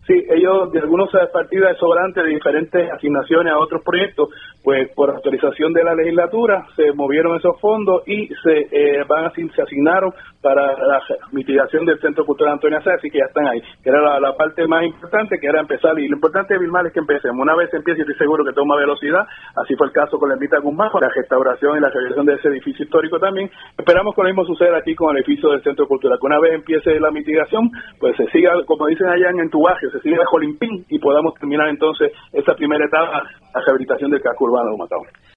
Sí, ellos de algunos partidas sobrantes de diferentes asignaciones a otros proyectos, pues por autorización de la legislatura se movieron esos fondos y se asignaron para la mitigación del Centro Cultural Antonia Sáenz, así que ya están ahí, que era la parte más importante, que era empezar, y lo importante de Vilmar es que empecemos, una vez empiece, estoy seguro que toma velocidad, así fue el caso con la Ermita Guzmán, con la restauración y la rehabilitación de ese edificio histórico también. Esperamos que lo mismo suceda aquí con el edificio del Centro Cultural, que una vez empiece la mitigación, pues se siga, como dicen allá en tu barrio, se siga bajo limpín y podamos terminar entonces esta primera etapa, la rehabilitación del casco urbano de Humacao.